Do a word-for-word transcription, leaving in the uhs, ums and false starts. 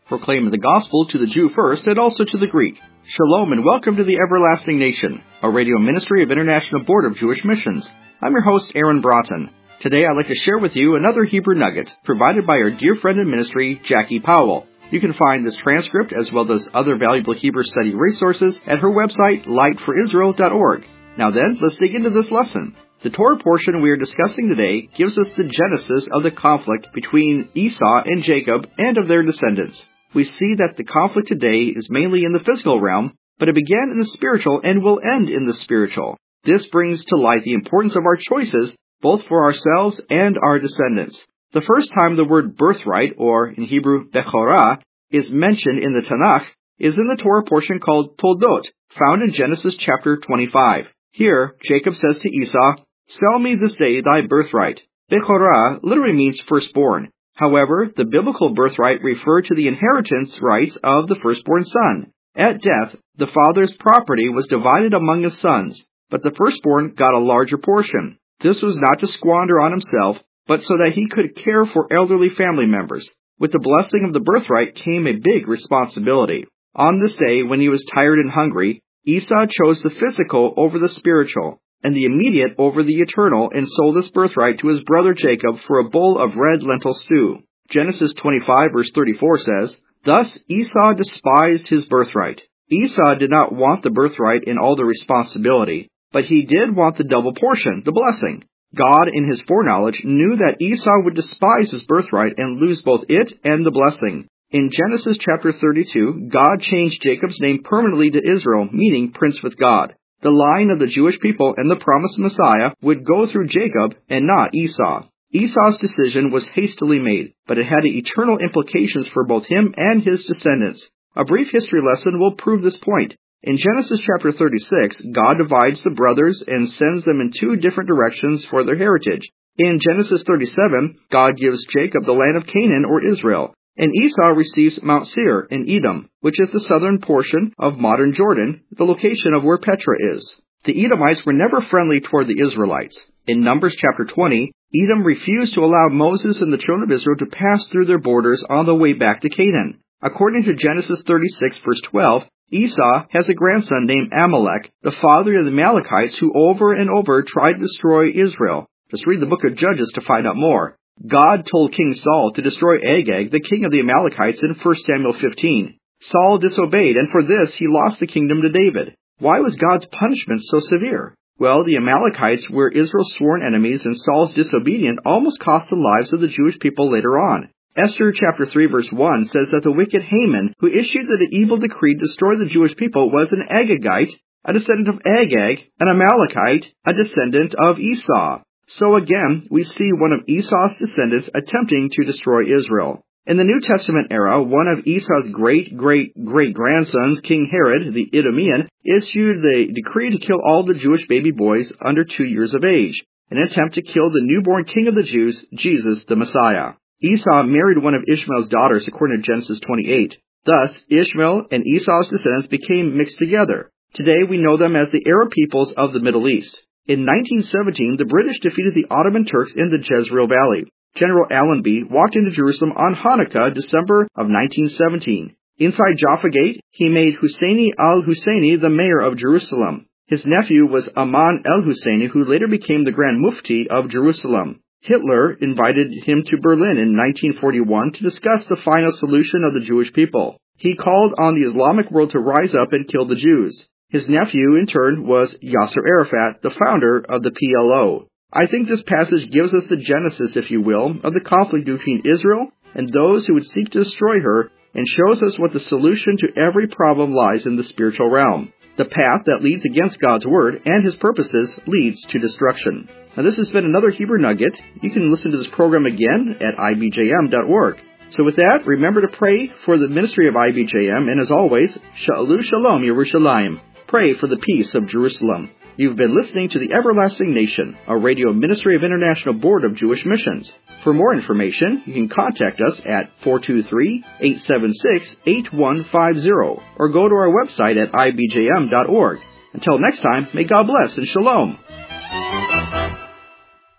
proclaiming the gospel to the Jew first and also to the Greek. Shalom and welcome to the Everlasting Nation, a radio ministry of International Board of Jewish Missions. I'm your host, Aaron Broughton. Today I'd like to share with you another Hebrew nugget provided by our dear friend in ministry, Jackie Powell. You can find this transcript as well as other valuable Hebrew study resources at her website, light for israel dot org. Now then, let's dig into this lesson. The Torah portion we are discussing today gives us the genesis of the conflict between Esau and Jacob and of their descendants. We see that the conflict today is mainly in the physical realm, but it began in the spiritual and will end in the spiritual. This brings to light the importance of our choices, both for ourselves and our descendants. The first time the word birthright, or in Hebrew, bechorah, is mentioned in the Tanakh is in the Torah portion called Toldot, found in Genesis chapter twenty-five. Here, Jacob says to Esau, "Sell me this day thy birthright." Bechorah literally means firstborn. However, the biblical birthright referred to the inheritance rights of the firstborn son. At death, the father's property was divided among his sons, but the firstborn got a larger portion. This was not to squander on himself, but so that he could care for elderly family members. With the blessing of the birthright came a big responsibility. On this day, when he was tired and hungry, Esau chose the physical over the spiritual, and the immediate over the eternal, and sold his birthright to his brother Jacob for a bowl of red lentil stew. Genesis twenty-five verse thirty-four says, "Thus Esau despised his birthright." Esau did not want the birthright in all the responsibility, but he did want the double portion, the blessing. God, in his foreknowledge, knew that Esau would despise his birthright and lose both it and the blessing. In Genesis chapter thirty-two, God changed Jacob's name permanently to Israel, meaning Prince with God. The line of the Jewish people and the promised Messiah would go through Jacob and not Esau. Esau's decision was hastily made, but it had eternal implications for both him and his descendants. A brief history lesson will prove this point. In Genesis chapter thirty-six, God divides the brothers and sends them in two different directions for their heritage. In Genesis thirty-seven, God gives Jacob the land of Canaan or Israel, and Esau receives Mount Seir in Edom, which is the southern portion of modern Jordan, the location of where Petra is. The Edomites were never friendly toward the Israelites. In Numbers chapter twenty, Edom refused to allow Moses and the children of Israel to pass through their borders on the way back to Canaan. According to Genesis thirty-six verse twelve, Esau has a grandson named Amalek, the father of the Amalekites, who over and over tried to destroy Israel. Just read the book of Judges to find out more. God told King Saul to destroy Agag, the king of the Amalekites, in First Samuel fifteen. Saul disobeyed, and for this he lost the kingdom to David. Why was God's punishment so severe? Well, the Amalekites were Israel's sworn enemies, and Saul's disobedience almost cost the lives of the Jewish people later on. Esther chapter three verse one says that the wicked Haman, who issued the evil decree to destroy the Jewish people, was an Agagite, a descendant of Agag, an Amalekite, a descendant of Esau. So again, we see one of Esau's descendants attempting to destroy Israel. In the New Testament era, one of Esau's great-great-great-grandsons, King Herod, the Idumean, issued the decree to kill all the Jewish baby boys under two years of age, in an attempt to kill the newborn king of the Jews, Jesus the Messiah. Esau married one of Ishmael's daughters, according to Genesis twenty-eight. Thus, Ishmael and Esau's descendants became mixed together. Today, we know them as the Arab peoples of the Middle East. In nineteen seventeen, the British defeated the Ottoman Turks in the Jezreel Valley. General Allenby walked into Jerusalem on Hanukkah, December of nineteen seventeen. Inside Jaffa Gate, he made Husseini al-Husseini the mayor of Jerusalem. His nephew was Aman el-Husseini, who later became the Grand Mufti of Jerusalem. Hitler invited him to Berlin in nineteen forty-one to discuss the final solution of the Jewish people. He called on the Islamic world to rise up and kill the Jews. His nephew, in turn, was Yasser Arafat, the founder of the P L O. I think this passage gives us the genesis, if you will, of the conflict between Israel and those who would seek to destroy her, and shows us what the solution to every problem lies in the spiritual realm. The path that leads against God's word and his purposes leads to destruction. Now, this has been another Hebrew Nugget. You can listen to this program again at I B J M dot org. So with that, remember to pray for the ministry of I B J M, and as always, Sha'alu Shalom Yerushalayim. Pray for the peace of Jerusalem. You've been listening to the Everlasting Nation, a radio ministry of International Board of Jewish Missions. For more information, you can contact us at four two three, eight seven six, eight one five zero or go to our website at I B J M dot org. Until next time, may God bless and shalom.